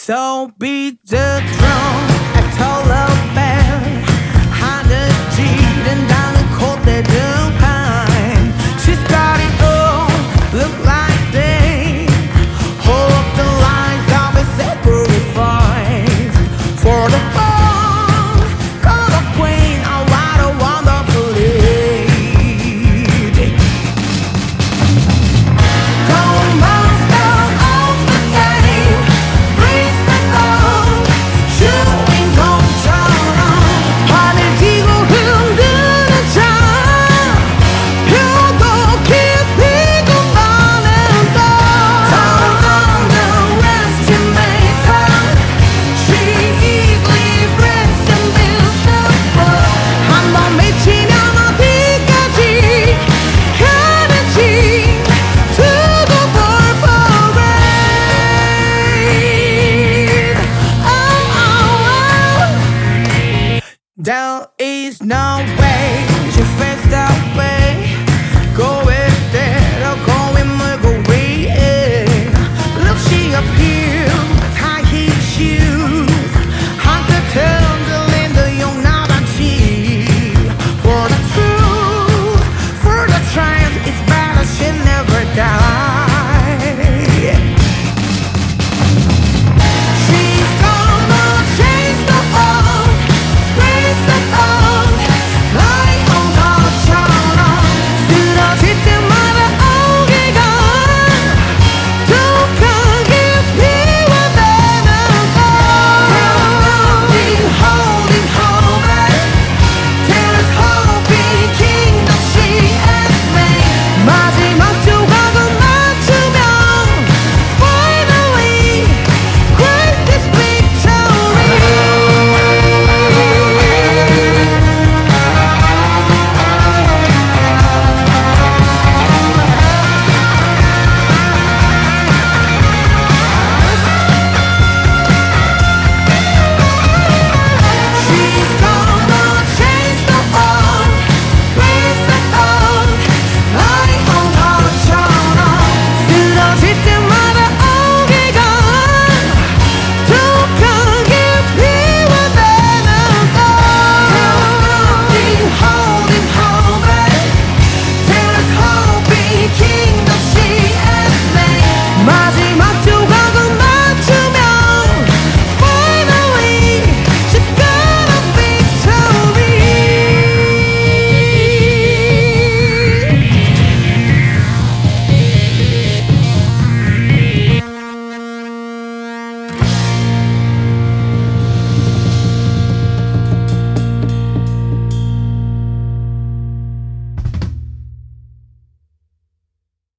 So beat the drum at Taliban 하늘지른 나는 콧대 등판 She's got it all, look like they Hold up the lines of a sacrifice For the bone, call the queen Oh what a wonderful lady Don't monster of the game Breathe the love Chewing gum처럼 하늘 쥐고 흔드는 자 표도 깊이고 많은 더 Don't underestimate her She easily breaks invincible 한번 미치면 어디까지 가는지 두고 볼 parade There is no way